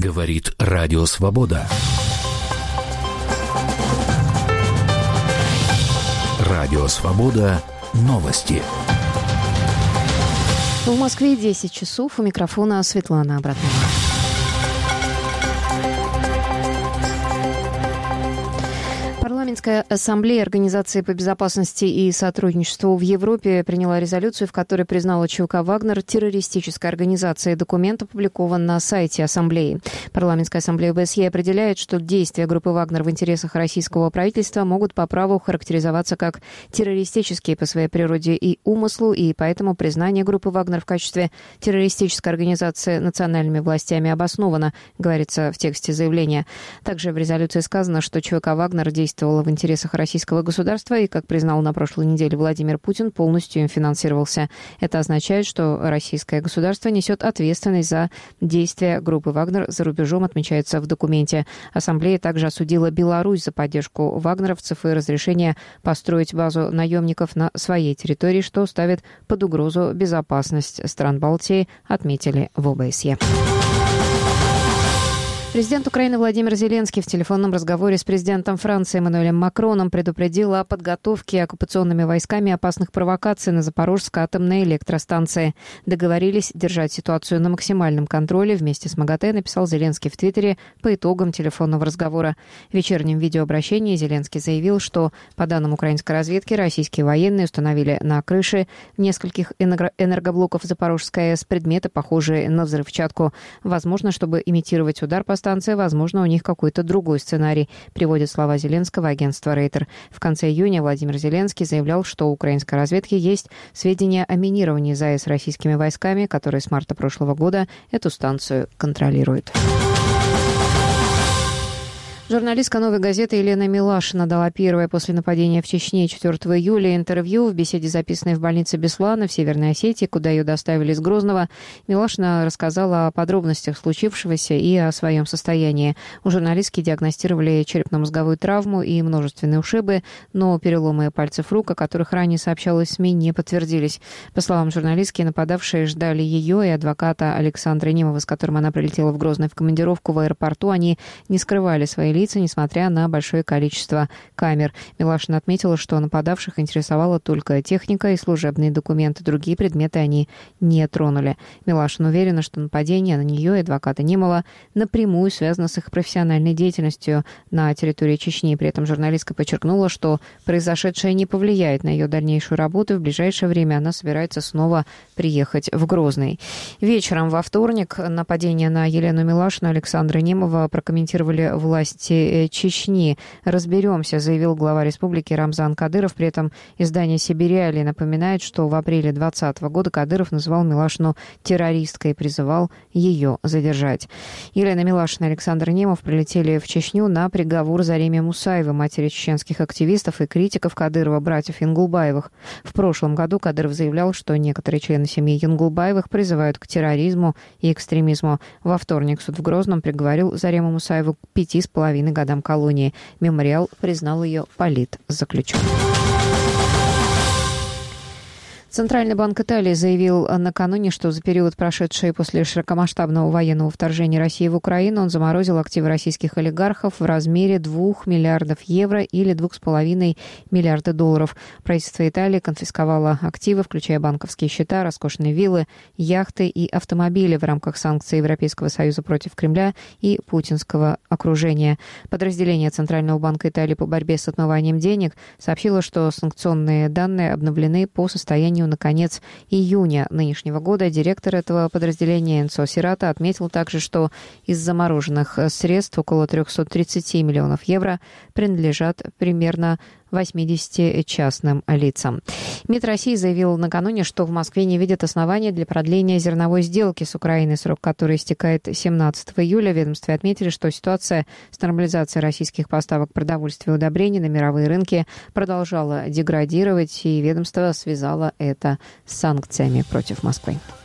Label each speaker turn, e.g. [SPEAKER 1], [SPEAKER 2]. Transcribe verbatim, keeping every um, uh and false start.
[SPEAKER 1] Говорит Радио Свобода. Радио Свобода. Новости.
[SPEAKER 2] В Москве десять часов. У микрофона Светлана Абратнова. Парламентская ассамблея Организации по безопасности и сотрудничеству в Европе приняла резолюцию, в которой признала ЧВК «Вагнер» террористической организацией. Документ опубликован на сайте ассамблеи. Парламентская ассамблея ОБСЕ определяет, что действия группы «Вагнер» в интересах российского правительства могут по праву характеризоваться как террористические по своей природе и умыслу, и поэтому признание группы «Вагнер» в качестве террористической организации национальными властями обосновано, говорится в тексте заявления. Также в резолюции сказано, что ЧВК «Вагнер» действовала в интересах российского государства и, как признал на прошлой неделе Владимир Путин, полностью им финансировался. Это означает, что российское государство несет ответственность за действия группы «Вагнер» за рубежом, отмечается в документе. Ассамблея также осудила Беларусь за поддержку вагнеровцев и разрешение построить базу наемников на своей территории, что ставит под угрозу безопасность стран Балтии, отметили в ОБСЕ. Президент Украины Владимир Зеленский в телефонном разговоре с президентом Франции Эммануэлем Макроном предупредил о подготовке оккупационными войсками опасных провокаций на Запорожской атомной электростанции. Договорились держать ситуацию на максимальном контроле вместе с МАГАТЭ, написал Зеленский в Твиттере по итогам телефонного разговора. В вечернем видеообращении Зеленский заявил, что, по данным украинской разведки, российские военные установили на крыше нескольких энергоблоков Запорожской АЭС предметы, похожие на взрывчатку. Возможно, чтобы имитировать удар по станции, возможно, у них какой-то другой сценарий, приводит слова Зеленского агентство Рейтер. В конце июня Владимир Зеленский заявлял, что у украинской разведки есть сведения о минировании ЗАЭС российскими войсками, которые с марта прошлого года эту станцию контролируют. Журналистка «Новой газеты» Елена Милашина дала первое после нападения в Чечне четвёртого июля интервью в беседе, записанной в больнице Беслана в Северной Осетии, куда ее доставили из Грозного. Милашина рассказала о подробностях случившегося и о своем состоянии. У журналистки диагностировали черепно-мозговую травму и множественные ушибы, но переломы пальцев рук, о которых ранее сообщалось в СМИ, не подтвердились. По словам журналистки, нападавшие ждали ее и адвоката Александра Немова, с которым она прилетела в Грозный в командировку в аэропорту. Они не скрывали свои лица, несмотря на большое количество камер. Милашина отметила, что нападавших интересовала только техника и служебные документы. Другие предметы они не тронули. Милашина уверена, что нападение на нее и адвоката Немова напрямую связано с их профессиональной деятельностью на территории Чечни. При этом журналистка подчеркнула, что произошедшее не повлияет на ее дальнейшую работу. В ближайшее время она собирается снова приехать в Грозный. Вечером во вторник нападение на Елену Милашину и Александра Немова прокомментировали власти Чечни. «Разберемся», заявил глава республики Рамзан Кадыров. При этом издание «Сибириали» напоминает, что в апреле двадцатого года Кадыров называл Милашину террористкой и призывал ее задержать. Елена Милашина и Александр Немов прилетели в Чечню на приговор Зареме Мусаевой, матери чеченских активистов и критиков Кадырова, братьев Янгулбаевых. В прошлом году Кадыров заявлял, что некоторые члены семьи Янгулбаевых призывают к терроризму и экстремизму. Во вторник суд в Грозном приговорил Зарему Мусаеву к пяти с половиной годам колонии. Мемориал признал ее политзаключенной. Центральный банк Италии заявил накануне, что за период, прошедший после широкомасштабного военного вторжения России в Украину, он заморозил активы российских олигархов в размере двух миллиардов евро или двух с половиной миллиарда долларов. Правительство Италии конфисковало активы, включая банковские счета, роскошные виллы, яхты и автомобили в рамках санкций Европейского Союза против Кремля и путинского окружения. Подразделение Центрального банка Италии по борьбе с отмыванием денег сообщило, что санкционные данные обновлены по состоянию на конец июня нынешнего года. Директор этого подразделения Энцо Сирата отметил также, что из замороженных средств около триста тридцать миллионов евро принадлежат примерно восьмидесяти частным лицам. МИД России заявил накануне, что в Москве не видят основания для продления зерновой сделки с Украиной, срок которой истекает семнадцатого июля. В ведомстве отметили, что ситуация с нормализацией российских поставок продовольствия и удобрений на мировые рынки продолжала деградировать, и ведомство связало это с санкциями против Москвы.